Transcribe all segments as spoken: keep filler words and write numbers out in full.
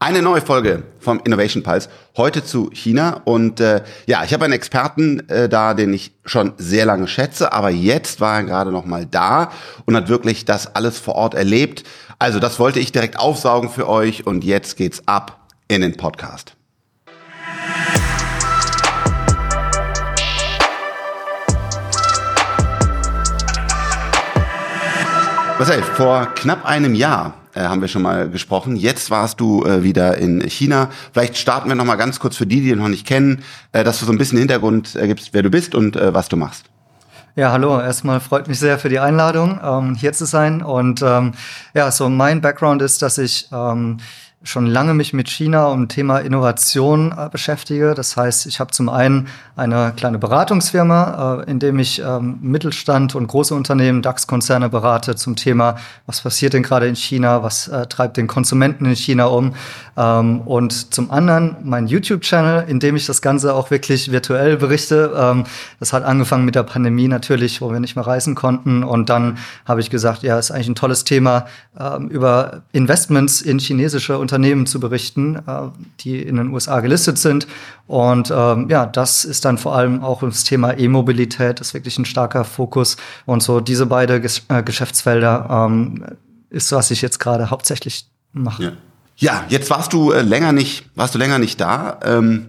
Eine neue Folge vom Innovation Pulse, heute zu China. Und äh, ja, ich habe einen Experten äh, da, den ich schon sehr lange schätze, aber jetzt war er gerade noch mal da und hat wirklich das alles vor Ort erlebt. Also das wollte ich direkt aufsaugen für euch und jetzt geht's ab in den Podcast. Marcel, vor knapp einem Jahr äh, haben wir schon mal gesprochen. Jetzt warst du äh, wieder in China. Vielleicht starten wir noch mal ganz kurz für die, die dich noch nicht kennen, äh, dass du so ein bisschen Hintergrund äh, gibst, wer du bist und äh, was du machst. Ja, hallo. Erstmal freut mich sehr für die Einladung, ähm, hier zu sein. Und ähm, ja, so mein Background ist, dass ich ähm, schon lange mich mit China um Thema Innovation äh, beschäftige. Das heißt, ich habe zum einen eine kleine Beratungsfirma, äh, in dem ich ähm, Mittelstand und große Unternehmen, DAX-Konzerne berate zum Thema, was passiert denn gerade in China, was äh, treibt den Konsumenten in China um. Ähm, und zum anderen mein YouTube-Channel, in dem ich das Ganze auch wirklich virtuell berichte. Ähm, das hat angefangen mit der Pandemie natürlich, wo wir nicht mehr reisen konnten. Und dann habe ich gesagt, ja, ist eigentlich ein tolles Thema, ähm, über Investments in chinesische Unternehmen Unternehmen zu berichten, äh, die in den U S A gelistet sind. Und ähm, ja, das ist dann vor allem auch das Thema E-Mobilität, ist wirklich ein starker Fokus. Und so diese beiden Ges- äh, Geschäftsfelder ähm, ist, was ich jetzt gerade hauptsächlich mache. Ja. ja, jetzt warst du äh, länger nicht, warst du länger nicht da. Ähm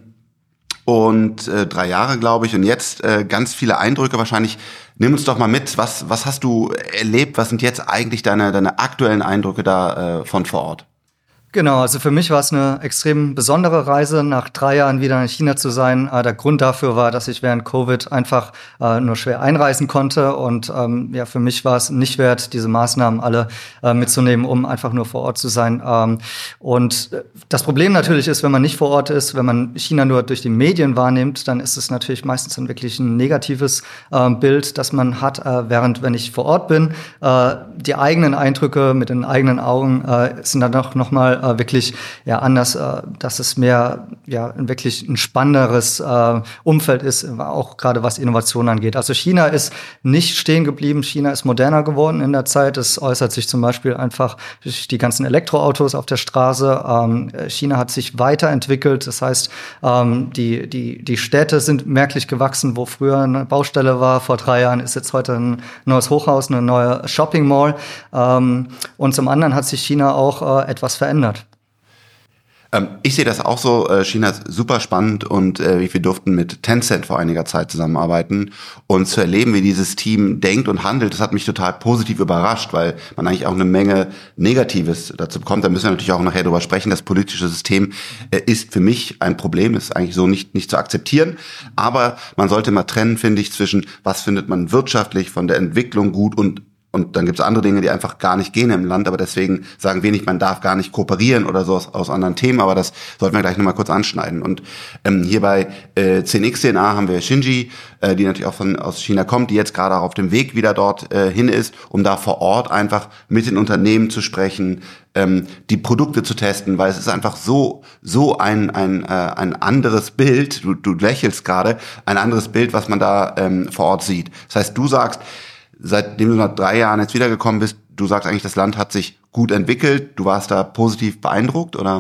Und äh, drei Jahre, glaube ich, und jetzt äh, ganz viele Eindrücke wahrscheinlich. Nimm uns doch mal mit, was was hast du erlebt? Was sind jetzt eigentlich deine deine aktuellen Eindrücke da äh, von vor Ort? Genau, also für mich war es eine extrem besondere Reise, nach drei Jahren wieder in China zu sein. Äh, der Grund dafür war, dass ich während Covid einfach äh, nur schwer einreisen konnte. Und ähm, ja, für mich war es nicht wert, diese Maßnahmen alle äh, mitzunehmen, um einfach nur vor Ort zu sein. Ähm, und das Problem natürlich ist, wenn man nicht vor Ort ist, wenn man China nur durch die Medien wahrnimmt, dann ist es natürlich meistens dann wirklich ein negatives äh, Bild, das man hat. Äh, während, wenn ich vor Ort bin, äh, die eigenen Eindrücke mit den eigenen Augen äh, sind dann noch, noch mal wirklich ja anders, äh, dass es mehr ja wirklich ein spannenderes äh, Umfeld ist, auch gerade was Innovation angeht. Also China ist nicht stehen geblieben, China ist moderner geworden in der Zeit. Das äußert sich zum Beispiel einfach durch die ganzen Elektroautos auf der Straße. Ähm, China hat sich weiterentwickelt, das heißt, ähm, die die die Städte sind merklich gewachsen, wo früher eine Baustelle war. Vor drei Jahren ist jetzt heute ein neues Hochhaus, eine neue Shopping Mall. Ähm, und zum anderen hat sich China auch äh, etwas verändert. Ich sehe das auch so. China ist super spannend und äh, wir durften mit Tencent vor einiger Zeit zusammenarbeiten und zu erleben, wie dieses Team denkt und handelt, das hat mich total positiv überrascht, weil man eigentlich auch eine Menge Negatives dazu bekommt. Da müssen wir natürlich auch nachher drüber sprechen. Das politische System äh, ist für mich ein Problem, ist eigentlich so nicht nicht zu akzeptieren. Aber man sollte mal trennen, finde ich, zwischen was findet man wirtschaftlich von der Entwicklung gut und Und dann gibt es andere Dinge, die einfach gar nicht gehen im Land. Aber deswegen sagen wir nicht, man darf gar nicht kooperieren oder so aus, aus anderen Themen. Aber das sollten wir gleich nochmal kurz anschneiden. Und ähm, hier bei äh, zehn X D N A haben wir Xinji, äh, die natürlich auch von aus China kommt, die jetzt gerade auch auf dem Weg wieder dort äh, hin ist, um da vor Ort einfach mit den Unternehmen zu sprechen, ähm, die Produkte zu testen, weil es ist einfach so so ein ein äh, ein anderes Bild. Du, du lächelst gerade, ein anderes Bild, was man da ähm, vor Ort sieht. Das heißt, du sagst, seitdem du nach drei Jahren jetzt wiedergekommen bist, du sagst eigentlich, das Land hat sich gut entwickelt. Du warst da positiv beeindruckt, oder?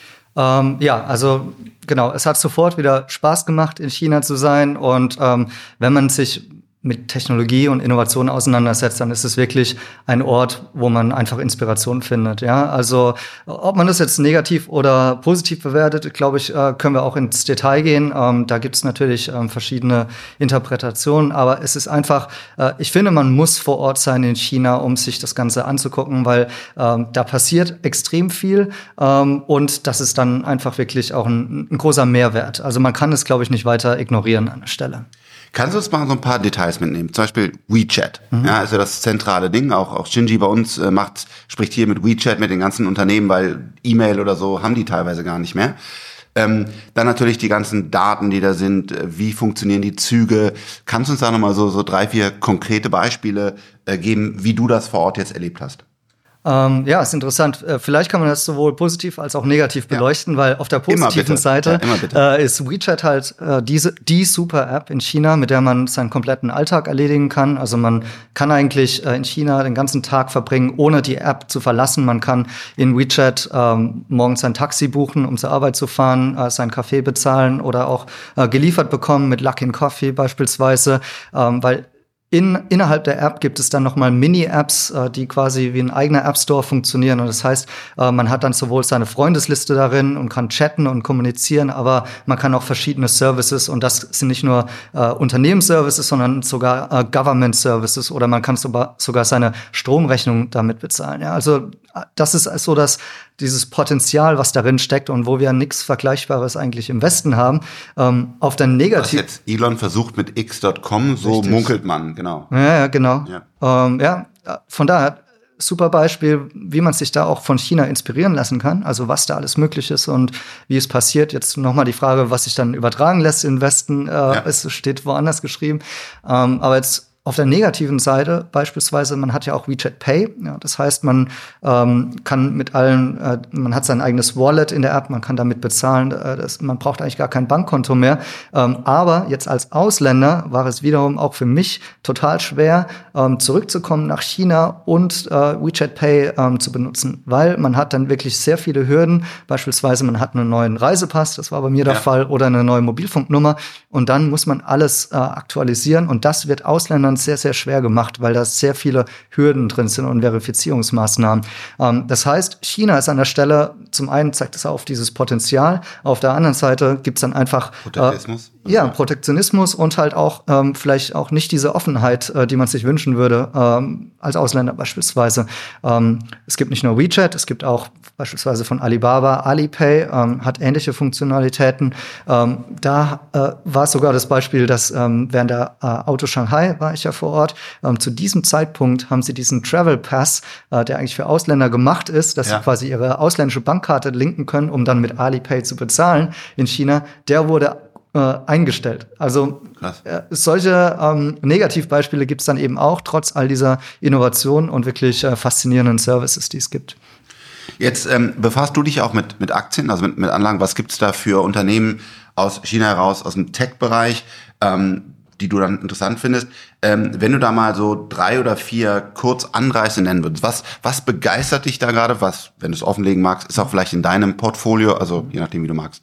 Ähm, ja, also genau, es hat sofort wieder Spaß gemacht, in China zu sein. Und ähm, wenn man sich mit Technologie und Innovation auseinandersetzt, dann ist es wirklich ein Ort, wo man einfach Inspiration findet. Ja, also ob man das jetzt negativ oder positiv bewertet, glaube ich, äh, können wir auch ins Detail gehen. Ähm, da gibt es natürlich ähm, verschiedene Interpretationen, aber es ist einfach, äh, ich finde, man muss vor Ort sein in China, um sich das Ganze anzugucken, weil ähm, da passiert extrem viel ähm, und das ist dann einfach wirklich auch ein, ein großer Mehrwert. Also man kann es, glaube ich, nicht weiter ignorieren an der Stelle. Kannst du uns mal so ein paar Details mitnehmen? Zum Beispiel WeChat. Mhm. Ja, ist ja das zentrale Ding. Auch, auch Xinji bei uns äh, macht, spricht hier mit WeChat mit den ganzen Unternehmen, weil E-Mail oder so haben die teilweise gar nicht mehr. Ähm, dann natürlich die ganzen Daten, die da sind. Wie funktionieren die Züge? Kannst du uns da nochmal so, so drei, vier konkrete Beispiele äh, geben, wie du das vor Ort jetzt erlebt hast? Ähm, ja, ist interessant. Äh, vielleicht kann man das sowohl positiv als auch negativ beleuchten, ja. weil auf der positiven Seite ja, äh, ist WeChat halt äh, diese die Super-App in China, mit der man seinen kompletten Alltag erledigen kann. Also man kann eigentlich äh, in China den ganzen Tag verbringen, ohne die App zu verlassen. Man kann in WeChat ähm, morgens ein Taxi buchen, um zur Arbeit zu fahren, äh, seinen Kaffee bezahlen oder auch äh, geliefert bekommen mit Luckin Coffee beispielsweise, ähm, weil In, innerhalb der App gibt es dann nochmal Mini-Apps, äh, die quasi wie ein eigener App-Store funktionieren. Und das heißt, äh, man hat dann sowohl seine Freundesliste darin und kann chatten und kommunizieren, aber man kann auch verschiedene Services, und das sind nicht nur äh, Unternehmensservices, sondern sogar äh, Government-Services, oder man kann sogar, sogar seine Stromrechnung damit bezahlen. Ja, also das ist so das dieses Potenzial, was darin steckt und wo wir nichts Vergleichbares eigentlich im Westen haben. Ähm, auf der Negativ- Was jetzt Elon versucht mit X Punkt com, so Richtig. munkelt man, genau. Ja, ja genau. Ja. Ähm, ja, von daher super Beispiel, wie man sich da auch von China inspirieren lassen kann, also was da alles möglich ist und wie es passiert. Jetzt nochmal die Frage, was sich dann übertragen lässt in den Westen, äh, ja. es steht woanders geschrieben. Ähm, aber jetzt auf der negativen Seite beispielsweise, man hat ja auch WeChat Pay. Ja, das heißt, man ähm, kann mit allen, äh, man hat sein eigenes Wallet in der App, man kann damit bezahlen. Äh, das, man braucht eigentlich gar kein Bankkonto mehr. Ähm, aber jetzt als Ausländer war es wiederum auch für mich total schwer, ähm, zurückzukommen nach China und äh, WeChat Pay ähm, zu benutzen, weil man hat dann wirklich sehr viele Hürden. Beispielsweise, man hat einen neuen Reisepass, das war bei mir der ja. Fall, oder eine neue Mobilfunknummer. Und dann muss man alles äh, aktualisieren. Und das wird Ausländern sehr, sehr schwer gemacht, weil da sehr viele Hürden drin sind und Verifizierungsmaßnahmen. Ähm, das heißt, China ist an der Stelle, zum einen zeigt es auf dieses Potenzial, auf der anderen Seite gibt es dann einfach Protektionismus. Äh, ja, Protektionismus und halt auch ähm, vielleicht auch nicht diese Offenheit, äh, die man sich wünschen würde, ähm, als Ausländer beispielsweise. Ähm, es gibt nicht nur WeChat, es gibt auch beispielsweise von Alibaba, Alipay, ähm, hat ähnliche Funktionalitäten. Ähm, da äh, war es sogar das Beispiel, dass ähm, während der äh, Auto Shanghai war ich ja vor Ort. Ähm, zu diesem Zeitpunkt haben sie diesen Travel Pass, äh, der eigentlich für Ausländer gemacht ist, dass ja. sie quasi ihre ausländische Bankkarte linken können, um dann mit Alipay zu bezahlen in China. Der wurde äh, eingestellt. Also äh, solche ähm, Negativbeispiele gibt es dann eben auch, trotz all dieser Innovationen und wirklich äh, faszinierenden Services, die es gibt. Jetzt ähm, befasst du dich auch mit, mit Aktien, also mit, mit Anlagen. Was gibt's da für Unternehmen aus China heraus, aus dem Tech-Bereich, ähm, die du dann interessant findest? Ähm, wenn du da mal so drei oder vier kurz Anreize nennen würdest, was, was begeistert dich da gerade? Was, wenn du es offenlegen magst, ist auch vielleicht in deinem Portfolio, also je nachdem, wie du magst.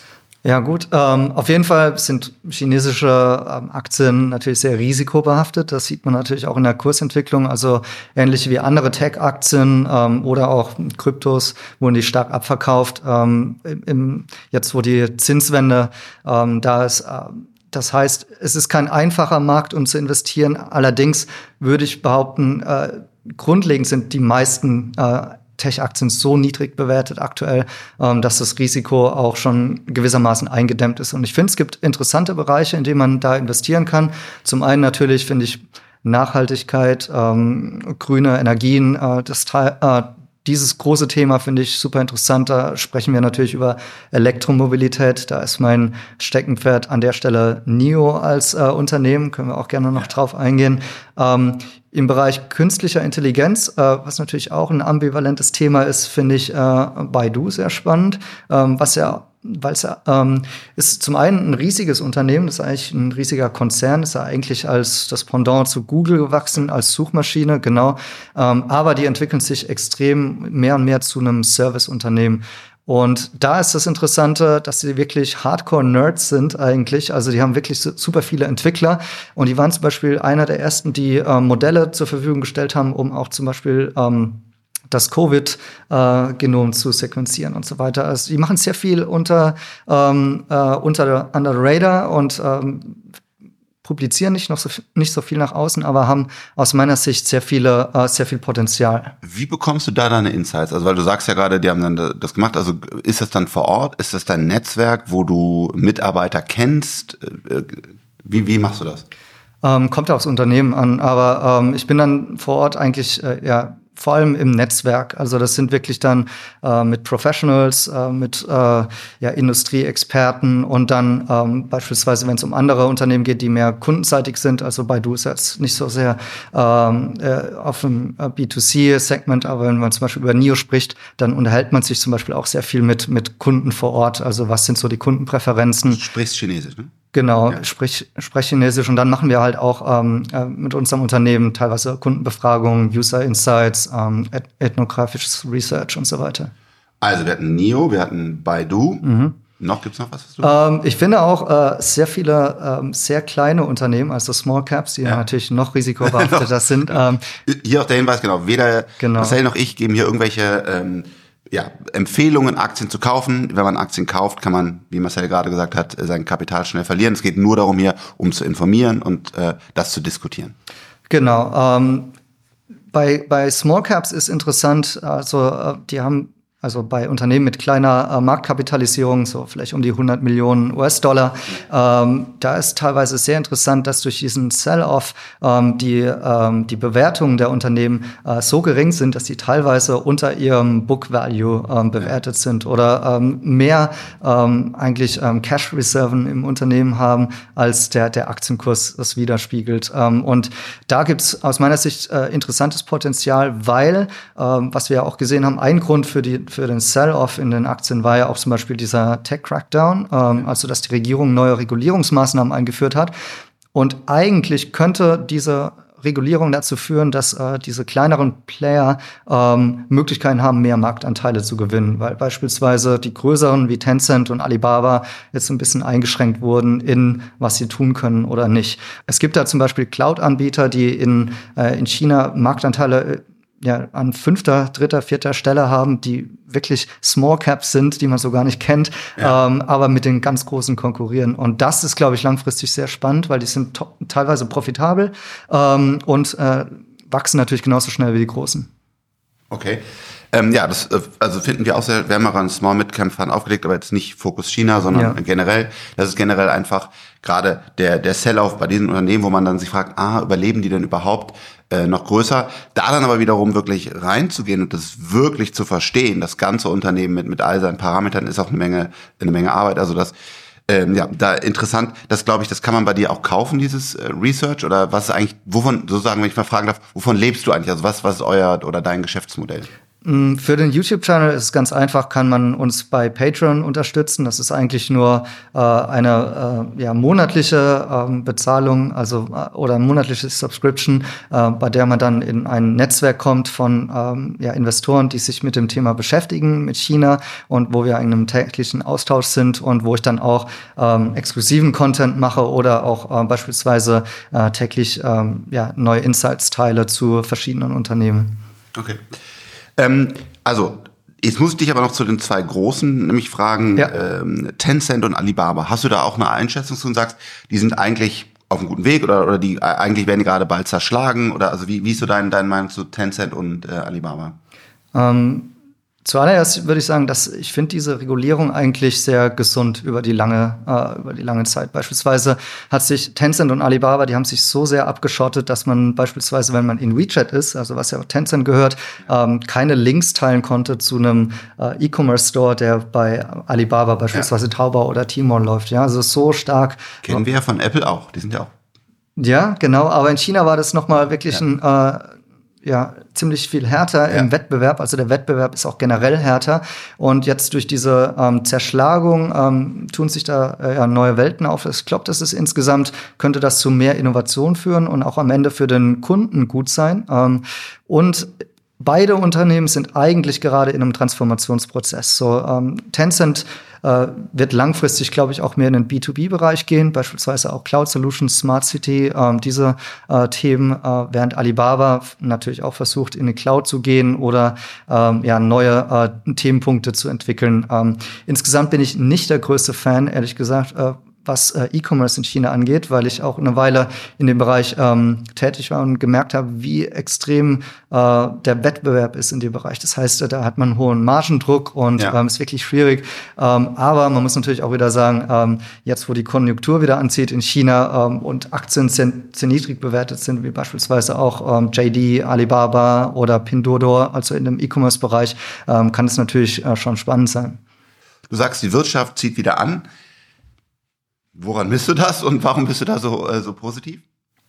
Ja gut, ähm, auf jeden Fall sind chinesische ähm, Aktien natürlich sehr risikobehaftet. Das sieht man natürlich auch in der Kursentwicklung. Also ähnlich wie andere Tech-Aktien ähm, oder auch Kryptos wurden die stark abverkauft. Ähm, im, jetzt, wo die Zinswende ähm, da ist, äh, das heißt, es ist kein einfacher Markt, um zu investieren. Allerdings würde ich behaupten, äh, grundlegend sind die meisten äh, Tech-Aktien so niedrig bewertet aktuell, ähm, dass das Risiko auch schon gewissermaßen eingedämmt ist. Und ich finde, es gibt interessante Bereiche, in denen man da investieren kann. Zum einen natürlich finde ich Nachhaltigkeit, ähm, grüne Energien, äh, das Teil, äh, Dieses große Thema finde ich super interessant. Da sprechen wir natürlich über Elektromobilität. Da ist mein Steckenpferd an der Stelle N I O als äh, Unternehmen. Können wir auch gerne noch drauf eingehen. Ähm, Im Bereich künstlicher Intelligenz, äh, was natürlich auch ein ambivalentes Thema ist, finde ich äh, Baidu sehr spannend, ähm, was ja weil es ähm, ist zum einen ein riesiges Unternehmen, das ist eigentlich ein riesiger Konzern, ist ja eigentlich als das Pendant zu Google gewachsen, als Suchmaschine, genau. Ähm, aber die entwickeln sich extrem mehr und mehr zu einem Serviceunternehmen. Und da ist das Interessante, dass sie wirklich Hardcore-Nerds sind eigentlich. Also die haben wirklich super viele Entwickler. Und die waren zum Beispiel einer der ersten, die äh, Modelle zur Verfügung gestellt haben, um auch zum Beispiel ähm, das Covid-Genom äh, zu sequenzieren und so weiter. Also die machen sehr viel unter ähm, äh, unter under the radar und ähm, publizieren nicht noch so nicht so viel nach außen, aber haben aus meiner Sicht sehr viele äh, sehr viel Potenzial. Wie bekommst du da deine Insights? Also weil du sagst ja gerade, die haben dann das gemacht. Also ist das dann vor Ort? Ist das dein Netzwerk, wo du Mitarbeiter kennst? Wie wie machst du das? Ähm, kommt aufs Unternehmen an, aber ähm, ich bin dann vor Ort eigentlich äh, ja vor allem im Netzwerk. Also das sind wirklich dann äh, mit Professionals, äh, mit äh, ja, Industrieexperten und dann ähm, beispielsweise, wenn es um andere Unternehmen geht, die mehr kundenseitig sind. Also Baidu ist jetzt nicht so sehr ähm, äh, auf dem B zwei C-Segment, aber wenn man zum Beispiel über NIO spricht, dann unterhält man sich zum Beispiel auch sehr viel mit, mit Kunden vor Ort. Also was sind so die Kundenpräferenzen? Du sprichst Chinesisch, ne? Genau, ja. sprich, sprich Chinesisch. Und dann machen wir halt auch ähm, äh, mit unserem Unternehmen teilweise Kundenbefragungen, User Insights, ähm, eth- ethnografisches Research und so weiter. Also wir hatten NIO, wir hatten Baidu. Mhm. Noch gibt's noch was? was du ähm, ich finde auch äh, sehr viele ähm, sehr kleine Unternehmen, also Small Caps, die ja. natürlich noch risikobehafteter sind. Ähm, hier auch der Hinweis, genau, weder genau. Marcel noch ich geben hier irgendwelche ähm, ja, Empfehlungen, Aktien zu kaufen. Wenn man Aktien kauft, kann man, wie Marcel gerade gesagt hat, sein Kapital schnell verlieren. Es geht nur darum hier, um zu informieren und äh, das zu diskutieren. Genau. Ähm, bei, bei Small Caps ist interessant, also äh, die haben also bei Unternehmen mit kleiner äh, Marktkapitalisierung, so vielleicht um die hundert Millionen U S-Dollar, ähm, da ist teilweise sehr interessant, dass durch diesen Sell-Off ähm, die, ähm, die Bewertungen der Unternehmen äh, so gering sind, dass die teilweise unter ihrem Book-Value ähm, bewertet sind oder ähm, mehr ähm, eigentlich ähm, Cash-Reserven im Unternehmen haben, als der, der Aktienkurs das widerspiegelt. Ähm, und da gibt's aus meiner Sicht äh, interessantes Potenzial, weil, ähm, was wir ja auch gesehen haben, ein Grund für die für den Sell-Off in den Aktien war ja auch zum Beispiel dieser Tech-Crackdown, ähm, also dass die Regierung neue Regulierungsmaßnahmen eingeführt hat. Und eigentlich könnte diese Regulierung dazu führen, dass äh, diese kleineren Player ähm, Möglichkeiten haben, mehr Marktanteile zu gewinnen, weil beispielsweise die größeren wie Tencent und Alibaba jetzt ein bisschen eingeschränkt wurden in, was sie tun können oder nicht. Es gibt da zum Beispiel Cloud-Anbieter, die in, äh, in China Marktanteile ja, an fünfter, dritter, vierter Stelle haben, die wirklich Small Caps sind, die man so gar nicht kennt, ja. ähm, aber mit den ganz Großen konkurrieren. Und das ist, glaube ich, langfristig sehr spannend, weil die sind to- teilweise profitabel ähm, und äh, wachsen natürlich genauso schnell wie die Großen. Okay. Ähm, ja, das also finden wir auch sehr, wir haben mal einen Small Mid-Cap Fund aufgelegt, aber jetzt nicht Fokus China, sondern ja. generell. Das ist generell einfach gerade der der Sell-Off bei diesen Unternehmen, wo man dann sich fragt, ah, überleben die denn überhaupt äh, noch größer? Da dann aber wiederum wirklich reinzugehen und das wirklich zu verstehen, das ganze Unternehmen mit mit all seinen Parametern ist auch eine Menge eine Menge Arbeit. Also das Ähm, ja, da interessant, das glaube ich, das kann man bei dir auch kaufen, dieses äh, Research, oder was ist eigentlich, wovon, sozusagen, wenn ich mal fragen darf, wovon lebst du eigentlich, also was, was ist euer oder dein Geschäftsmodell? Für den YouTube-Channel ist es ganz einfach, kann man uns bei Patreon unterstützen. Das ist eigentlich nur äh, eine äh, ja, monatliche ähm, Bezahlung, also äh, oder monatliche Subscription, äh, bei der man dann in ein Netzwerk kommt von ähm, ja, Investoren, die sich mit dem Thema beschäftigen, mit China, und wo wir in einem täglichen Austausch sind und wo ich dann auch ähm, exklusiven Content mache oder auch äh, beispielsweise äh, täglich ähm, ja, neue Insights teile zu verschiedenen Unternehmen. Okay. Ähm, also, jetzt muss ich dich aber noch zu den zwei Großen nämlich fragen, ja. ähm, Tencent und Alibaba. Hast du da auch eine Einschätzung zu und sagst, die sind eigentlich auf einem guten Weg oder, oder die eigentlich werden die gerade bald zerschlagen? Oder also wie, wie ist so dein, dein Meinung zu Tencent und äh, Alibaba? Ähm Zuallererst würde ich sagen, dass ich finde diese Regulierung eigentlich sehr gesund über die lange äh, über die lange Zeit. Beispielsweise hat sich Tencent und Alibaba, die haben sich so sehr abgeschottet, dass man beispielsweise, wenn man in WeChat ist, also was ja auch Tencent gehört, ähm, keine Links teilen konnte zu einem äh, E-Commerce-Store, der bei Alibaba beispielsweise ja. Taobao oder Tmall läuft. Ja, also so stark. Kennen wir ja von Apple auch. Die sind ja auch. Ja, genau. Aber in China war das noch mal wirklich ja. ein äh, ja, ziemlich viel härter ja. im Wettbewerb. Also der Wettbewerb ist auch generell härter. Und jetzt durch diese ähm, Zerschlagung ähm, tun sich da äh, ja, neue Welten auf. Ich glaube, das ist insgesamt, könnte das zu mehr Innovation führen und auch am Ende für den Kunden gut sein. Ähm, und beide Unternehmen sind eigentlich gerade in einem Transformationsprozess. So, ähm, Tencent äh, wird langfristig, glaube ich, auch mehr in den B zwei B-Bereich gehen, beispielsweise auch Cloud Solutions, Smart City, ähm, diese äh, Themen, äh, während Alibaba natürlich auch versucht, in die Cloud zu gehen oder ähm, ja, neue äh, Themenpunkte zu entwickeln. Ähm, insgesamt bin ich nicht der größte Fan, ehrlich gesagt, äh, was äh, E-Commerce in China angeht, weil ich auch eine Weile in dem Bereich ähm, tätig war und gemerkt habe, wie extrem äh, der Wettbewerb ist in dem Bereich. Das heißt, da hat man einen hohen Margendruck und ja. ähm, ist wirklich schwierig. Ähm, aber man muss natürlich auch wieder sagen, ähm, jetzt wo die Konjunktur wieder anzieht in China ähm, und Aktien sehr, sehr niedrig bewertet sind, wie beispielsweise auch ähm, J D, Alibaba oder Pinduoduo, also in dem E-Commerce-Bereich, ähm, kann es natürlich äh, schon spannend sein. Du sagst, die Wirtschaft zieht wieder an. Woran misst du das und warum bist du da so, äh, so positiv?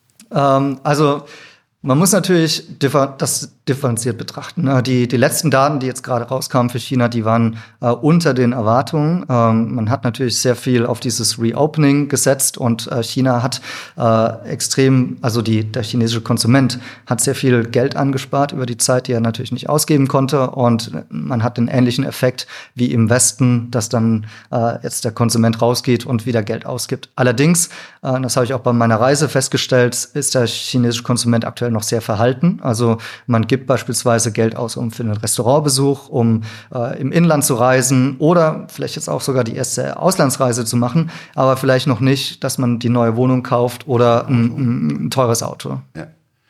Ähm, also man muss natürlich differ- das differenziert betrachten. Die, die letzten Daten, die jetzt gerade rauskamen für China, die waren äh, unter den Erwartungen. Ähm, man hat natürlich sehr viel auf dieses Reopening gesetzt und äh, China hat äh, extrem, also die, der chinesische Konsument hat sehr viel Geld angespart über die Zeit, die er natürlich nicht ausgeben konnte. Und man hat den ähnlichen Effekt wie im Westen, dass dann äh, jetzt der Konsument rausgeht und wieder Geld ausgibt. Allerdings, äh, das habe ich auch bei meiner Reise festgestellt, ist der chinesische Konsument aktuell noch sehr verhalten. Also man gibt beispielsweise Geld aus, um für einen Restaurantbesuch, um äh, im Inland zu reisen oder vielleicht jetzt auch sogar die erste Auslandsreise zu machen, aber vielleicht noch nicht, dass man die neue Wohnung kauft oder ein, ein teures Auto. Ja.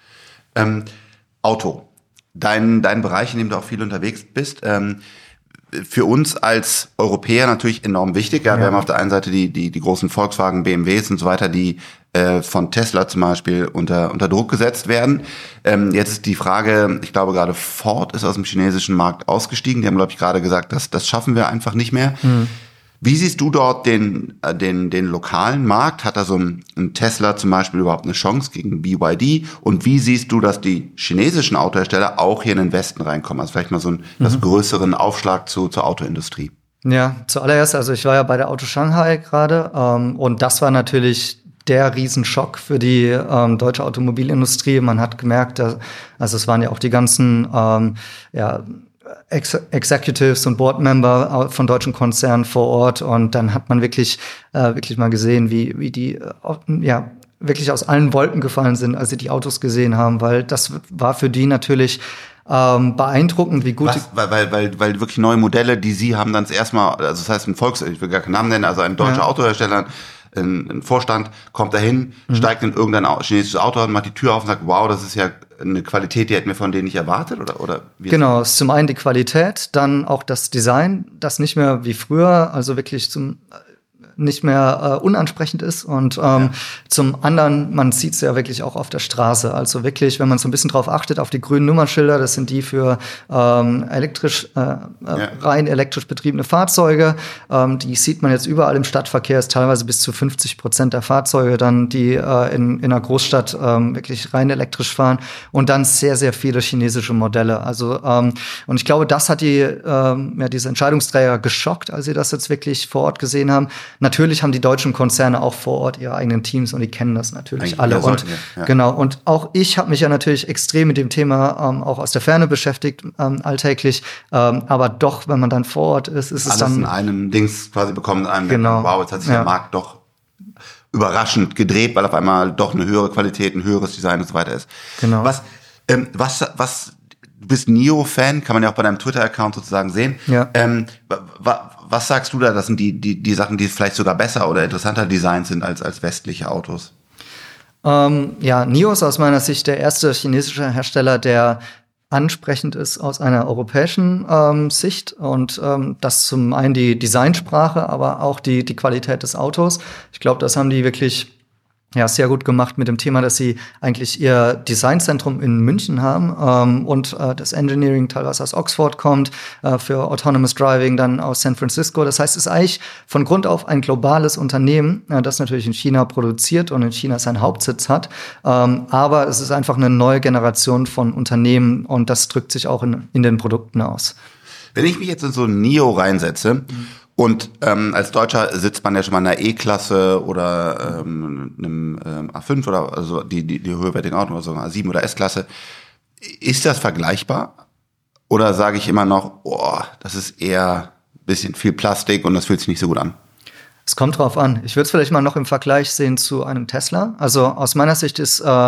Ähm, Auto. Dein, dein Bereich, in dem du auch viel unterwegs bist, ähm, für uns als Europäer natürlich enorm wichtig. Ja, ja. Wir haben auf der einen Seite die, die, die großen Volkswagen, B M Ws und so weiter, die äh, von Tesla zum Beispiel unter, unter Druck gesetzt werden. Ähm, jetzt ist die Frage, ich glaube gerade Ford ist aus dem chinesischen Markt ausgestiegen. Die haben, glaube ich, gerade gesagt, dass das schaffen wir einfach nicht mehr. Mhm. Wie siehst du dort den, äh, den, den lokalen Markt? Hat da so ein, ein Tesla zum Beispiel überhaupt eine Chance gegen B Y D? Und wie siehst du, dass die chinesischen Autohersteller auch hier in den Westen reinkommen? Also vielleicht mal so einen mhm. größeren Aufschlag zu, zur Autoindustrie. Ja, zuallererst, also ich war ja bei der Auto Shanghai gerade ähm, und das war natürlich der Riesenschock für die ähm, deutsche Automobilindustrie. Man hat gemerkt, dass, also es waren ja auch die ganzen ähm, ja, Ex- Executives und Boardmember von deutschen Konzernen vor Ort und dann hat man wirklich äh, wirklich mal gesehen, wie wie die äh, ja wirklich aus allen Wolken gefallen sind, als sie die Autos gesehen haben, weil das war für die natürlich ähm, beeindruckend, wie gut Was, weil, weil weil weil wirklich neue Modelle, die sie haben dann erstmal, also das heißt ein Volks, ich will gar keinen Namen nennen, also ein deutscher ja. Autohersteller, ein, ein Vorstand kommt dahin, mhm. steigt in irgendein chinesisches Auto und macht die Tür auf und sagt, wow, das ist ja eine Qualität, die hätten wir von denen nicht erwartet, oder? oder wie genau, es ist zum einen die Qualität, dann auch das Design, das nicht mehr wie früher, also wirklich zum nicht mehr äh, unansprechend ist und ähm, ja. zum anderen, man sieht es ja wirklich auch auf der Straße, also wirklich, wenn man so ein bisschen drauf achtet, auf die grünen Nummernschilder, das sind die für ähm, elektrisch, äh, ja. rein elektrisch betriebene Fahrzeuge, ähm, die sieht man jetzt überall im Stadtverkehr, ist teilweise bis zu fünfzig Prozent der Fahrzeuge dann, die äh, in, in einer Großstadt ähm, wirklich rein elektrisch fahren und dann sehr, sehr viele chinesische Modelle, also ähm, und ich glaube, das hat die, ähm, ja, diese Entscheidungsträger geschockt, als sie das jetzt wirklich vor Ort gesehen haben. Natürlich haben die deutschen Konzerne auch vor Ort ihre eigenen Teams und die kennen das natürlich Eigentlich alle. Und ja. genau. Und auch ich habe mich ja natürlich extrem mit dem Thema ähm, auch aus der Ferne beschäftigt, ähm, alltäglich. Ähm, aber doch, wenn man dann vor Ort ist, ist Alles es dann in einem Dings quasi bekommen. Einem genau. Wow, jetzt hat sich ja. der Markt doch überraschend gedreht, weil auf einmal doch eine höhere Qualität, ein höheres Design und so weiter ist. Genau. Was, ähm, was, was du bist N I O-Fan, kann man ja auch bei deinem Twitter-Account sozusagen sehen. Ja. Ähm, wa, wa, was sagst du da, das sind die, die, die Sachen, die vielleicht sogar besser oder interessanter designt sind als, als westliche Autos? Ähm, ja, N I O ist aus meiner Sicht der erste chinesische Hersteller, der ansprechend ist aus einer europäischen ähm, Sicht und ähm, das zum einen die Designsprache, aber auch die, die Qualität des Autos. Ich glaube, das haben die wirklich ja, sehr gut gemacht mit dem Thema, dass sie eigentlich ihr Designzentrum in München haben ähm, und äh, das Engineering teilweise aus Oxford kommt, äh, für Autonomous Driving dann aus San Francisco. Das heißt, es ist eigentlich von Grund auf ein globales Unternehmen, äh, das natürlich in China produziert und in China seinen Hauptsitz hat. Ähm, aber es ist einfach eine neue Generation von Unternehmen und das drückt sich auch in, in den Produkten aus. Wenn ich mich jetzt in so ein N I O reinsetze, mhm. und ähm, als Deutscher sitzt man ja schon mal in einer E-Klasse oder ähm, einem ähm, A fünf oder also die, die, die höherwertigen Autos, also A sieben oder S-Klasse. Ist das vergleichbar? Oder sage ich immer noch, oh, das ist eher ein bisschen viel Plastik und das fühlt sich nicht so gut an? Es kommt drauf an. Ich würde es vielleicht mal noch im Vergleich sehen zu einem Tesla. Also aus meiner Sicht ist äh,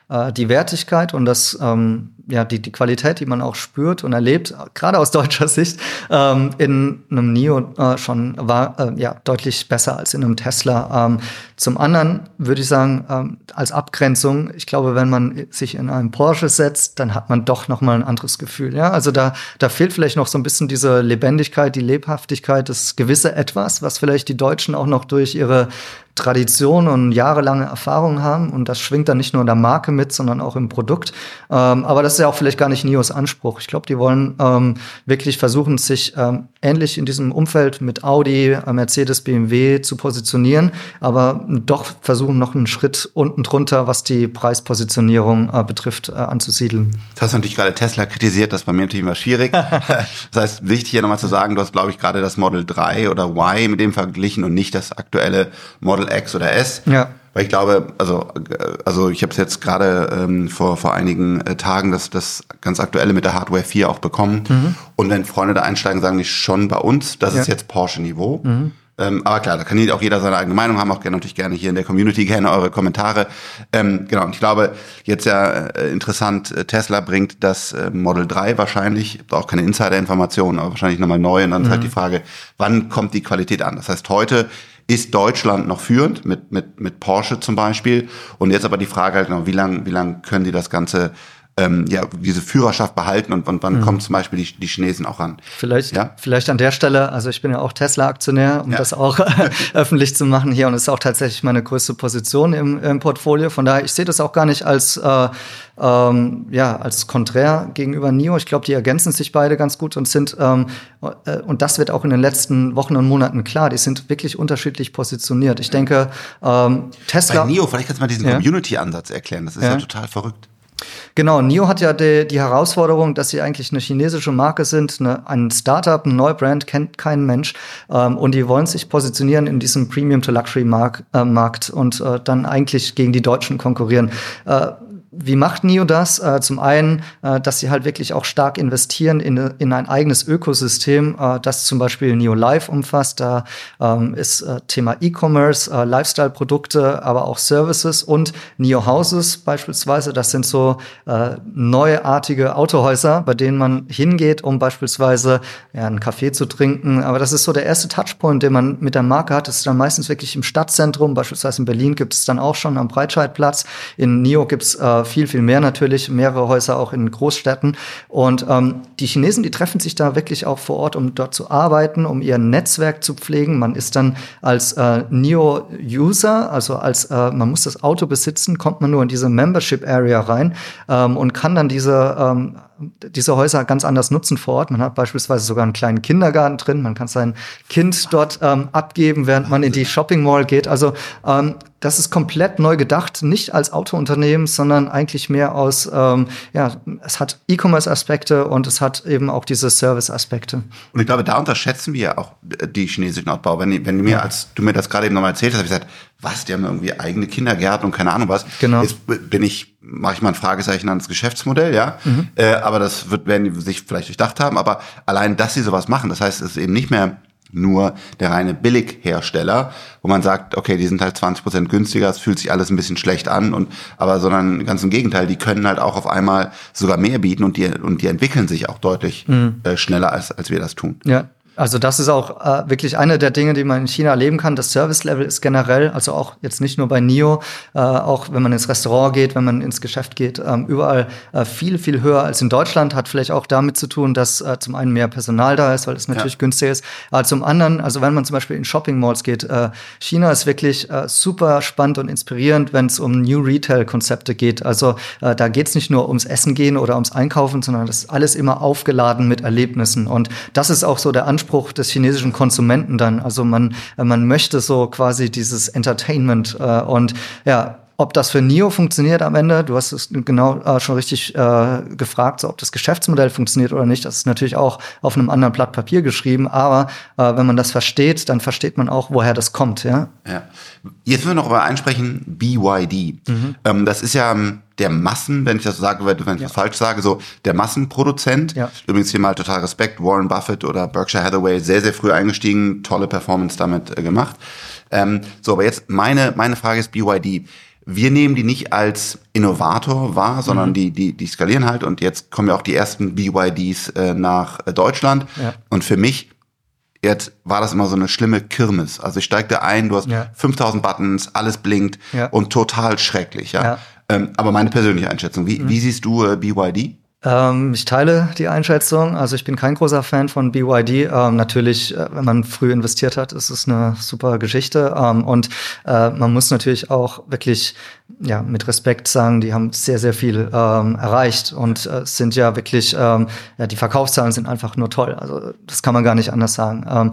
äh, die Wertigkeit und das ähm, ja, die, die Qualität, die man auch spürt und erlebt, gerade aus deutscher Sicht, ähm, in einem Nio äh, schon war äh, ja deutlich besser als in einem Tesla. Ähm, zum anderen würde ich sagen, ähm, als Abgrenzung, ich glaube, wenn man sich in einem Porsche setzt, dann hat man doch noch mal ein anderes Gefühl. Ja? Also da, da fehlt vielleicht noch so ein bisschen diese Lebendigkeit, die Lebhaftigkeit, das gewisse Etwas, was vielleicht die Deutschen auch noch durch ihre Tradition und jahrelange Erfahrung haben. Und das schwingt dann nicht nur in der Marke mit, sondern auch im Produkt. Ähm, aber das ist ja auch vielleicht gar nicht Nios Anspruch. Ich glaube, die wollen ähm, wirklich versuchen, sich ähm, ähnlich in diesem Umfeld mit Audi, Mercedes, B M W zu positionieren, aber doch versuchen, noch einen Schritt unten drunter, was die Preispositionierung äh, betrifft, äh, anzusiedeln. Du hast natürlich gerade Tesla kritisiert, das ist bei mir natürlich immer schwierig. Das heißt, wichtig hier nochmal zu sagen, du hast, glaube ich, gerade das Model drei oder Y mit dem verglichen und nicht das aktuelle Model X oder S. Ja. Weil ich glaube, also also ich habe es jetzt gerade ähm, vor vor einigen äh, Tagen das das ganz aktuelle mit der Hardware vier auch bekommen. Mhm. Und wenn Freunde da einsteigen, sagen die schon bei uns, das ja. ist jetzt Porsche-Niveau. Mhm. Ähm, aber klar, da kann auch jeder seine eigene Meinung haben, auch gerne, natürlich gerne hier in der Community, gerne eure Kommentare. Ähm, genau, und ich glaube, jetzt ja äh, interessant, äh, Tesla bringt das äh, Model drei wahrscheinlich, auch keine Insider-Informationen, aber wahrscheinlich nochmal neu. Und dann mhm. ist halt die Frage, wann kommt die Qualität an? Das heißt, heute ist Deutschland noch führend mit mit mit Porsche zum Beispiel. Und jetzt aber die Frage halt genau, wie lang wie lang können die das Ganze ähm, ja diese Führerschaft behalten und, und wann mhm. kommen zum Beispiel die, die Chinesen auch ran? Vielleicht ja? vielleicht an der Stelle, also ich bin ja auch Tesla-Aktionär, um ja. das auch öffentlich zu machen hier, und es ist auch tatsächlich meine größte Position im, im Portfolio. Von daher, ich sehe das auch gar nicht als äh, ähm, ja als konträr gegenüber Nio. Ich glaube, die ergänzen sich beide ganz gut und sind ähm, äh, und das wird auch in den letzten Wochen und Monaten klar. Die sind wirklich unterschiedlich positioniert. Ich denke, ähm, Tesla. Bei Nio, vielleicht kannst du mal diesen ja. Community-Ansatz erklären. Das ist ja, ja total verrückt. Genau, Nio hat ja die, die Herausforderung, dass sie eigentlich eine chinesische Marke sind, eine, ein Startup, ein Neubrand, kennt kein Mensch. Ähm, und die wollen sich positionieren in diesem Premium-to-Luxury-Markt äh, Markt und äh, dann eigentlich gegen die Deutschen konkurrieren. Äh, Wie macht Nio das? Äh, zum einen, äh, dass sie halt wirklich auch stark investieren in, in ein eigenes Ökosystem, äh, das zum Beispiel Nio Life umfasst. Da ähm, ist äh, Thema E-Commerce, äh, Lifestyle-Produkte, aber auch Services und Nio Houses beispielsweise. Das sind so äh, neuartige Autohäuser, bei denen man hingeht, um beispielsweise ja, einen Kaffee zu trinken. Aber das ist so der erste Touchpoint, den man mit der Marke hat. Das ist dann meistens wirklich im Stadtzentrum. Beispielsweise in Berlin gibt es dann auch schon am Breitscheidplatz. In Nio gibt es äh, viel, viel mehr natürlich, mehrere Häuser auch in Großstädten. Und ähm, die Chinesen, die treffen sich da wirklich auch vor Ort, um dort zu arbeiten, um ihr Netzwerk zu pflegen. Man ist dann als äh, Nio-User, also als äh, man muss das Auto besitzen, kommt man nur in diese Membership-Area rein ähm, und kann dann diese ähm, diese Häuser ganz anders nutzen vor Ort. Man hat beispielsweise sogar einen kleinen Kindergarten drin. Man kann sein Kind dort ähm, abgeben, während man in die Shopping Mall geht. Also ähm, das ist komplett neu gedacht, nicht als Autounternehmen, sondern eigentlich mehr aus, ähm, ja, es hat E-Commerce-Aspekte und es hat eben auch diese Service-Aspekte. Und ich glaube, da unterschätzen wir auch die chinesischen Aufbau. Wenn, wenn du mir, als du mir das gerade eben nochmal erzählt hast, habe ich gesagt, was, die haben irgendwie eigene Kindergärten und keine Ahnung was. Genau. Jetzt bin ich, mache ich mal ein Fragezeichen ans Geschäftsmodell, ja. Mhm. Äh, aber das wird, werden die sich vielleicht durchdacht haben. Aber allein, dass sie sowas machen, das heißt, es ist eben nicht mehr nur der reine Billighersteller, wo man sagt, okay, die sind halt zwanzig Prozent günstiger, es fühlt sich alles ein bisschen schlecht an, und aber sondern ganz im Gegenteil, die können halt auch auf einmal sogar mehr bieten, und die und die entwickeln sich auch deutlich mhm. äh, schneller als als wir das tun. Ja. Also das ist auch äh, wirklich eine der Dinge, die man in China erleben kann. Das Service-Level ist generell, also auch jetzt nicht nur bei Nio, äh, auch wenn man ins Restaurant geht, wenn man ins Geschäft geht, ähm, überall äh, viel, viel höher als in Deutschland. Hat vielleicht auch damit zu tun, dass äh, zum einen mehr Personal da ist, weil es natürlich ja. günstiger ist. Aber zum anderen, also wenn man zum Beispiel in Shopping-Malls geht, äh, China ist wirklich äh, super spannend und inspirierend, wenn es um New Retail-Konzepte geht. Also äh, da geht es nicht nur ums Essen gehen oder ums Einkaufen, sondern das ist alles immer aufgeladen mit Erlebnissen. Und das ist auch so der Anspruch des chinesischen Konsumenten dann. Also man, man möchte so quasi dieses Entertainment äh, und ja, ob das für Nio funktioniert am Ende, du hast es genau äh, schon richtig äh, gefragt, so, ob das Geschäftsmodell funktioniert oder nicht, das ist natürlich auch auf einem anderen Blatt Papier geschrieben, aber äh, wenn man das versteht, dann versteht man auch, woher das kommt. Ja. Ja. Jetzt müssen wir noch über einsprechen, B Y D. Mhm. Ähm, das ist ja der Massen, wenn ich das so sage, wenn ich ja. das falsch sage, so der Massenproduzent. Ja. Übrigens hier mal total Respekt, Warren Buffett oder Berkshire Hathaway, sehr, sehr früh eingestiegen, tolle Performance damit äh, gemacht. Ähm, so, aber jetzt meine, meine Frage ist B Y D. wir nehmen die nicht als Innovator wahr, sondern Mhm. die, die, die skalieren halt. Und jetzt kommen ja auch die ersten B Y Ds äh, nach äh, Deutschland. Ja. Und für mich jetzt war das immer so eine schlimme Kirmes. Also ich steigte ein, du hast Ja. fünftausend Buttons, alles blinkt Ja. und total schrecklich. Ja. Ja. Ähm, aber meine persönliche Einschätzung, wie, wie siehst du äh, B Y D? Ähm, ich teile die Einschätzung. Also ich bin kein großer Fan von B Y D. Ähm, natürlich, äh, wenn man früh investiert hat, ist es eine super Geschichte. Ähm, und äh, man muss natürlich auch wirklich ja mit Respekt sagen, die haben sehr, sehr viel ähm, erreicht und äh, sind ja wirklich, ähm, ja, die Verkaufszahlen sind einfach nur toll. Also das kann man gar nicht anders sagen. Ähm,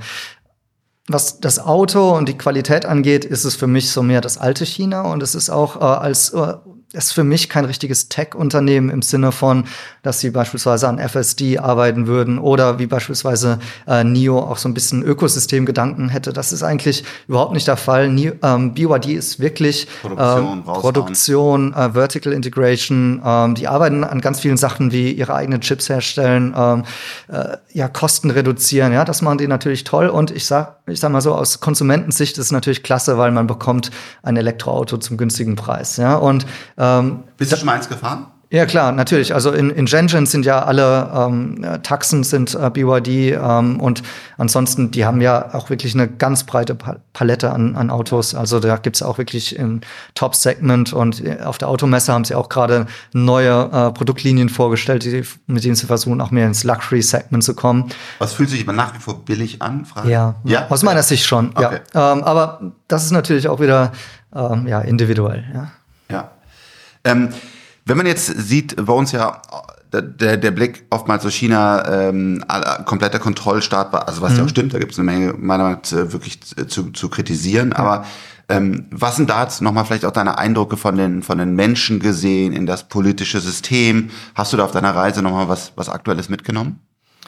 Was das Auto und die Qualität angeht, ist es für mich so mehr das alte China und es ist auch äh, als äh, es ist für mich kein richtiges Tech-Unternehmen im Sinne von, dass sie beispielsweise an F S D arbeiten würden oder wie beispielsweise äh, N I O auch so ein bisschen Ökosystemgedanken hätte. Das ist eigentlich überhaupt nicht der Fall. N I O, ähm, B Y D ist wirklich Produktion, äh, Produktion, äh, Vertical Integration. Ähm, die arbeiten an ganz vielen Sachen wie ihre eigenen Chips herstellen, ähm, äh, ja Kosten reduzieren. Ja, das machen die natürlich toll. Und ich sag, ich sag mal so aus Konsumentensicht ist es natürlich klasse, weil man bekommt ein Elektroauto zum günstigen Preis. Ja, und ähm, Bist du schon mal eins gefahren? ja, klar, natürlich. Also in, in Shenzhen sind ja alle ähm, Taxen sind äh, B Y D ähm, und ansonsten, die haben ja auch wirklich eine ganz breite Pa- Palette an, an Autos. Also da gibt's auch wirklich im Top-Segment und auf der Automesse haben sie auch gerade neue äh, Produktlinien vorgestellt, die, mit denen sie versuchen, auch mehr ins Luxury-Segment zu kommen. Was fühlt sich aber nach wie vor billig an? Frage. Ja, ja? aus meiner Sicht schon. Okay. Ja. Ähm, aber das ist natürlich auch wieder ähm, ja, individuell. Ja. Ja. Ähm, wenn man jetzt sieht, bei uns ja der, der Blick oftmals so China, ähm, kompletter Kontrollstaat war, also was mhm. ja auch stimmt, da gibt es eine Menge, meiner Meinung nach, wirklich zu, zu kritisieren, ja. aber ähm, was sind da jetzt nochmal vielleicht auch deine Eindrücke von den, von den Menschen gesehen in das politische System? Hast du da auf deiner Reise nochmal was, was Aktuelles mitgenommen?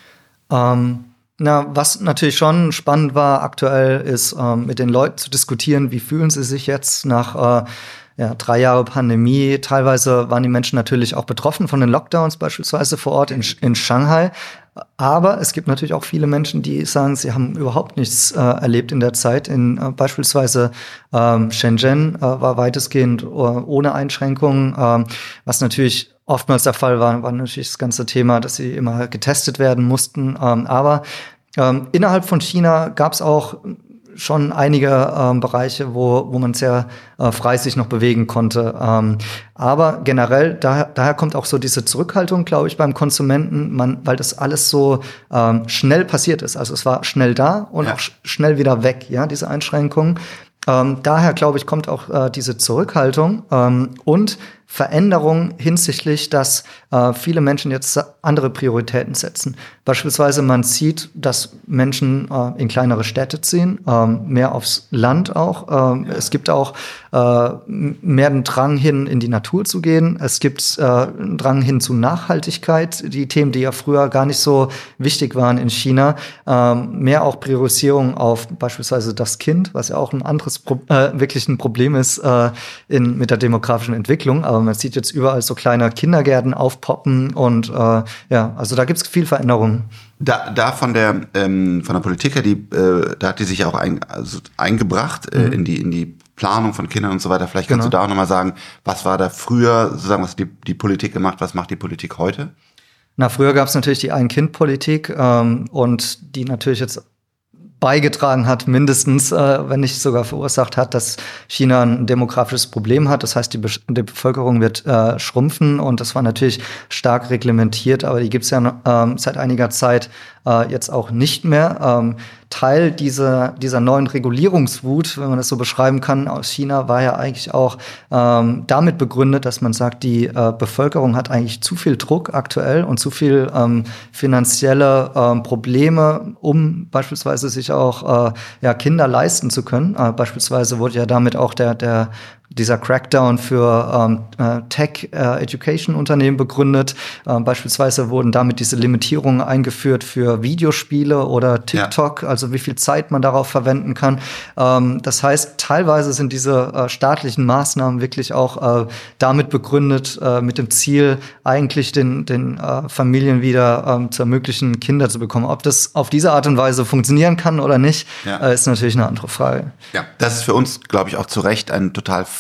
Ähm Na, was natürlich schon spannend war aktuell, ist ähm, mit den Leuten zu diskutieren, wie fühlen sie sich jetzt nach äh, ja, drei Jahre Pandemie. Teilweise waren die Menschen natürlich auch betroffen von den Lockdowns beispielsweise vor Ort in, in Shanghai. Aber es gibt natürlich auch viele Menschen, die sagen, sie haben überhaupt nichts äh, erlebt in der Zeit. In äh, beispielsweise ähm, Shenzhen äh, war weitestgehend äh, ohne Einschränkungen, ähm, was natürlich oftmals der Fall war, war natürlich das ganze Thema, dass sie immer getestet werden mussten. Ähm, aber ähm, innerhalb von China gab es auch schon einige ähm, Bereiche, wo, wo man sehr äh, frei sich noch bewegen konnte. Ähm, aber generell, daher, daher kommt auch so diese Zurückhaltung, glaube ich, beim Konsumenten, man, weil das alles so ähm, schnell passiert ist. Also es war schnell da und ja. auch sch- schnell wieder weg, ja, diese Einschränkungen. Ähm, daher, glaube ich, kommt auch äh, diese Zurückhaltung ähm, und Veränderung hinsichtlich, dass äh, viele Menschen jetzt andere Prioritäten setzen. Beispielsweise man sieht, dass Menschen äh, in kleinere Städte ziehen, äh, mehr aufs Land auch. Äh, ja. Es gibt auch äh, mehr den Drang hin, in die Natur zu gehen. Es gibt äh, einen Drang hin zu Nachhaltigkeit, die Themen, die ja früher gar nicht so wichtig waren in China. Äh, mehr auch Priorisierung auf beispielsweise das Kind, was ja auch ein anderes Pro- äh, wirklich ein Problem ist äh, in, mit der demografischen Entwicklung. Aber man sieht jetzt überall so kleine Kindergärten aufpoppen und äh, ja, also da gibt es viel Veränderung. Da, da von der ähm, von der Politik her, die äh, da hat die sich ja auch ein, also eingebracht äh, Mhm. in die in die Planung von Kindern und so weiter. Vielleicht kannst Genau. du da auch nochmal sagen, was war da früher, sozusagen, was hat die, die Politik gemacht, was macht die Politik heute? Na, früher gab es natürlich die Ein-Kind-Politik ähm, und die natürlich jetzt beigetragen hat, mindestens, äh, wenn nicht sogar verursacht hat, dass China ein demografisches Problem hat. Das heißt, die, Be- die Bevölkerung wird äh, schrumpfen und das war natürlich stark reglementiert, aber die gibt es ja ähm, seit einiger Zeit äh, jetzt auch nicht mehr. Ähm, Teil dieser, dieser neuen Regulierungswut, wenn man das so beschreiben kann, aus China, war ja eigentlich auch ähm, damit begründet, dass man sagt, die äh, Bevölkerung hat eigentlich zu viel Druck aktuell und zu viel ähm, finanzielle ähm, Probleme, um beispielsweise sich auch äh, ja, Kinder leisten zu können. Äh, beispielsweise wurde ja damit auch der, der dieser Crackdown für ähm, äh, Tech-Education-Unternehmen äh, begründet. Ähm, beispielsweise wurden damit diese Limitierungen eingeführt für Videospiele oder TikTok, ja. Also wie viel Zeit man darauf verwenden kann. Ähm, das heißt, teilweise sind diese äh, staatlichen Maßnahmen wirklich auch äh, damit begründet, äh, mit dem Ziel, eigentlich den, den äh, Familien wieder ähm, zu ermöglichen, Kinder zu bekommen. Ob das auf diese Art und Weise funktionieren kann oder nicht, ja. äh, ist natürlich eine andere Frage. Ja, das ist für uns, glaube ich, auch zu Recht ein total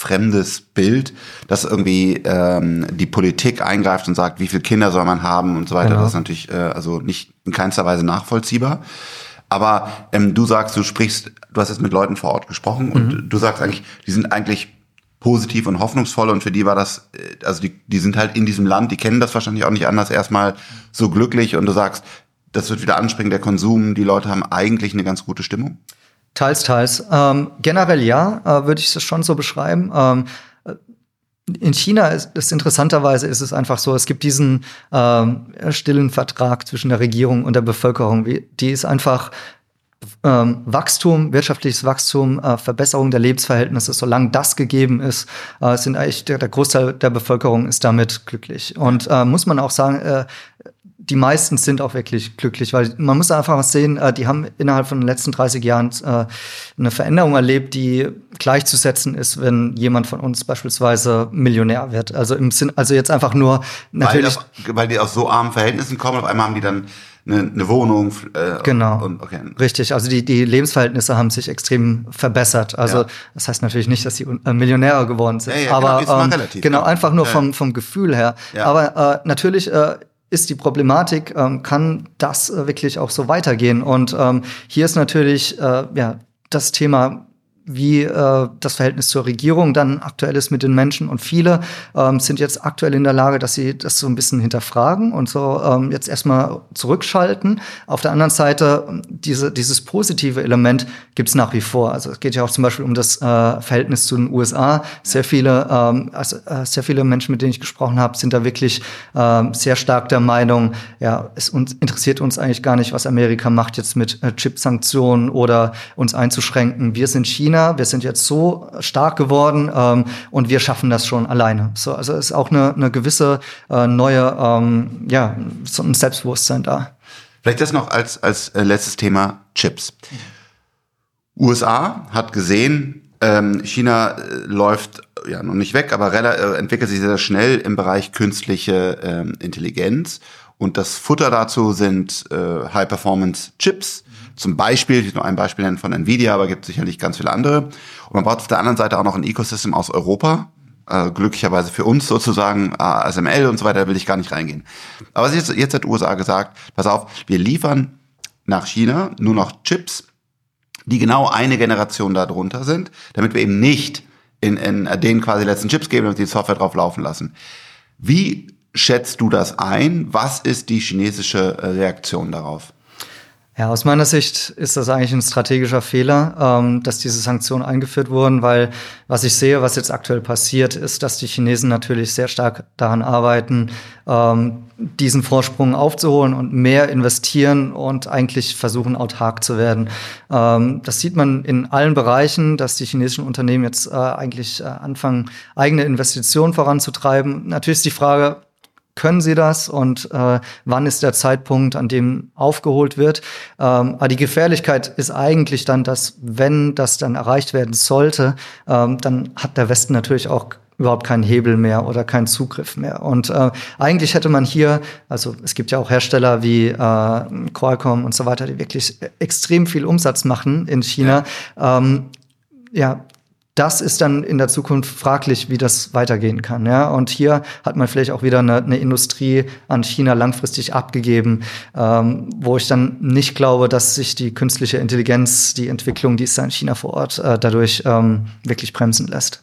fremdes Bild, dass irgendwie ähm, die Politik eingreift und sagt, wie viele Kinder soll man haben und so weiter. Genau. Das ist natürlich äh, also nicht in keinster Weise nachvollziehbar. Aber ähm, du sagst, du sprichst, du hast jetzt mit Leuten vor Ort gesprochen mhm. und du sagst eigentlich, die sind eigentlich positiv und hoffnungsvoll und für die war das, also die, die sind halt in diesem Land, die kennen das wahrscheinlich auch nicht anders, erstmal so glücklich und du sagst, das wird wieder anspringen, der Konsum, die Leute haben eigentlich eine ganz gute Stimmung? Teils, teils. Ähm, generell ja, äh, würde ich es schon so beschreiben. Ähm, in China ist, ist interessanterweise ist es einfach so, es gibt diesen ähm, stillen Vertrag zwischen der Regierung und der Bevölkerung. Die ist einfach Ähm, Wachstum, wirtschaftliches Wachstum, äh, Verbesserung der Lebensverhältnisse, solange das gegeben ist, äh, sind eigentlich der, der Großteil der Bevölkerung ist damit glücklich. Und äh, muss man auch sagen, äh, die meisten sind auch wirklich glücklich, weil man muss einfach was sehen, äh, die haben innerhalb von den letzten dreißig Jahren äh, eine Veränderung erlebt, die gleichzusetzen ist, wenn jemand von uns beispielsweise Millionär wird. Also im Sinn, also jetzt einfach nur natürlich. Weil, das, weil die aus so armen Verhältnissen kommen, auf einmal haben die dann eine, eine Wohnung. Äh, genau, und, okay. Richtig. Also die, die Lebensverhältnisse haben sich extrem verbessert. Also ja. Das heißt natürlich nicht, dass sie äh, Millionäre geworden sind, ja, ja, aber genau, ähm, relativ, genau, genau einfach nur ja. vom, vom Gefühl her. Ja. Aber äh, natürlich äh, ist die Problematik, ähm, kann das äh, wirklich auch so weitergehen? Und ähm, hier ist natürlich äh, ja das Thema, wie äh, das Verhältnis zur Regierung dann aktuell ist mit den Menschen. Und viele ähm, sind jetzt aktuell in der Lage, dass sie das so ein bisschen hinterfragen und so ähm, jetzt erstmal zurückschalten. Auf der anderen Seite, diese, dieses positive Element gibt's nach wie vor. Also es geht ja auch zum Beispiel um das äh, Verhältnis zu den U S A. Sehr viele, ähm, also, äh, sehr viele Menschen, mit denen ich gesprochen habe, sind da wirklich äh, sehr stark der Meinung, ja, es uns, interessiert uns eigentlich gar nicht, was Amerika macht jetzt mit äh, Chip-Sanktionen oder uns einzuschränken. Wir sind China. Wir sind jetzt so stark geworden ähm, und wir schaffen das schon alleine. So, also ist auch eine, eine gewisse äh, neue, ähm, ja, so ein Selbstbewusstsein da. Vielleicht das noch als als äh, letztes Thema Chips. U S A hat gesehen, ähm, China äh, läuft ja noch nicht weg, aber rela- äh, entwickelt sich sehr schnell im Bereich künstliche ähm, Intelligenz. Und das Futter dazu sind äh, High-Performance-Chips. Zum Beispiel, ich will nur ein Beispiel nennen von Nvidia, aber gibt sicherlich ganz viele andere. Und man braucht auf der anderen Seite auch noch ein Ecosystem aus Europa. Äh, glücklicherweise für uns sozusagen, A S M L und so weiter, da will ich gar nicht reingehen. Aber jetzt, jetzt hat U S A gesagt, pass auf, wir liefern nach China nur noch Chips, die genau eine Generation da drunter sind, damit wir eben nicht in, in denen quasi die letzten Chips geben und die Software drauf laufen lassen. Wie schätzt du das ein? Was ist die chinesische Reaktion darauf? Ja, aus meiner Sicht ist das eigentlich ein strategischer Fehler, ähm, dass diese Sanktionen eingeführt wurden, weil was ich sehe, was jetzt aktuell passiert, ist, dass die Chinesen natürlich sehr stark daran arbeiten, ähm, diesen Vorsprung aufzuholen und mehr investieren und eigentlich versuchen, autark zu werden. Ähm, das sieht man in allen Bereichen, dass die chinesischen Unternehmen jetzt äh, eigentlich äh, anfangen, eigene Investitionen voranzutreiben. Natürlich ist die Frage, können sie das und äh, wann ist der Zeitpunkt, an dem aufgeholt wird. Ähm, aber die Gefährlichkeit ist eigentlich dann, dass wenn das dann erreicht werden sollte, ähm, dann hat der Westen natürlich auch überhaupt keinen Hebel mehr oder keinen Zugriff mehr. Und äh, eigentlich hätte man hier, also es gibt ja auch Hersteller wie äh, Qualcomm und so weiter, die wirklich extrem viel Umsatz machen in China. Ja, ähm, ja Das ist dann in der Zukunft fraglich, wie das weitergehen kann. Ja? Und hier hat man vielleicht auch wieder eine, eine Industrie an China langfristig abgegeben, ähm, wo ich dann nicht glaube, dass sich die künstliche Intelligenz, die Entwicklung, die ist da in China vor Ort, äh, dadurch ähm, wirklich bremsen lässt.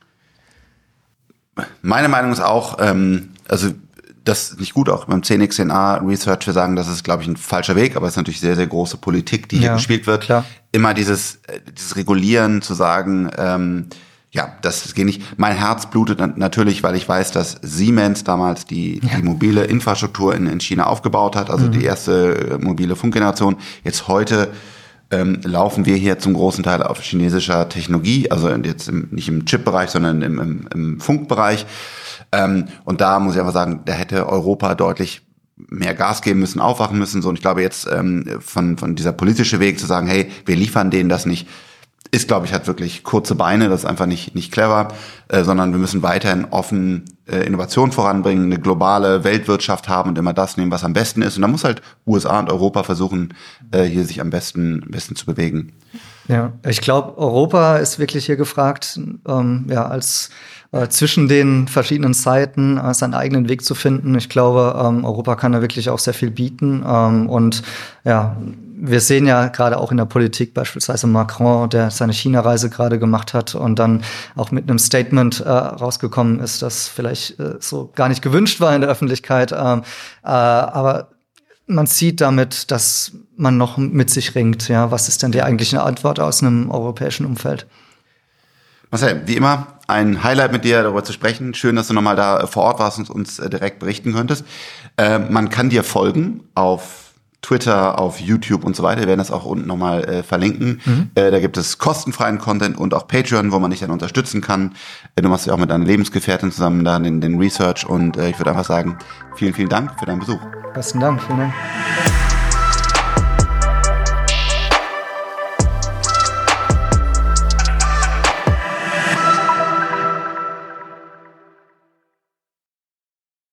Meine Meinung ist auch, ähm, also das ist nicht gut, auch beim zehn X N A Research, wir sagen, das ist, glaube ich, ein falscher Weg, aber es ist natürlich sehr, sehr große Politik, die hier ja, gespielt wird. Klar. Immer dieses, dieses Regulieren, zu sagen, ähm, ja, das geht nicht. Mein Herz blutet natürlich, weil ich weiß, dass Siemens damals die, ja. die mobile Infrastruktur in, in China aufgebaut hat, also mhm. die erste mobile Funkgeneration. Jetzt heute ähm, laufen wir hier zum großen Teil auf chinesischer Technologie, also jetzt im, nicht im Chip-Bereich, sondern im, im, im Funkbereich. Ähm, und da muss ich einfach sagen, da hätte Europa deutlich mehr Gas geben müssen, aufwachen müssen. So, und ich glaube jetzt ähm, von von dieser politische Weg zu sagen, hey, wir liefern denen das nicht, ist, glaube ich, hat wirklich kurze Beine, das ist einfach nicht, nicht clever, äh, sondern wir müssen weiterhin offen äh, Innovation voranbringen, eine globale Weltwirtschaft haben und immer das nehmen, was am besten ist. Und da muss halt U S A und Europa versuchen, äh, hier sich am besten, am besten zu bewegen. Ja, ich glaube, Europa ist wirklich hier gefragt, ähm, ja, als äh, zwischen den verschiedenen Zeiten äh, seinen eigenen Weg zu finden. Ich glaube, ähm, Europa kann da wirklich auch sehr viel bieten. Ähm, und ja, wir sehen ja gerade auch in der Politik beispielsweise Macron, der seine China-Reise gerade gemacht hat und dann auch mit einem Statement äh, rausgekommen ist, das vielleicht äh, so gar nicht gewünscht war in der Öffentlichkeit. Ähm, äh, aber man sieht damit, dass man noch mit sich ringt. Ja, was ist denn die eigentliche Antwort aus einem europäischen Umfeld? Marcel, wie immer, ein Highlight mit dir darüber zu sprechen. Schön, dass du nochmal da vor Ort warst und uns direkt berichten könntest. Äh, man kann dir folgen auf Twitter, auf YouTube und so weiter. Wir werden das auch unten nochmal äh, verlinken. Mhm. Äh, da gibt es kostenfreien Content und auch Patreon, wo man dich dann unterstützen kann. Äh, du machst ja auch mit deiner Lebensgefährtin zusammen da den, den Research und äh, ich würde einfach sagen, vielen, vielen Dank für deinen Besuch. Besten Dank, vielen Dank.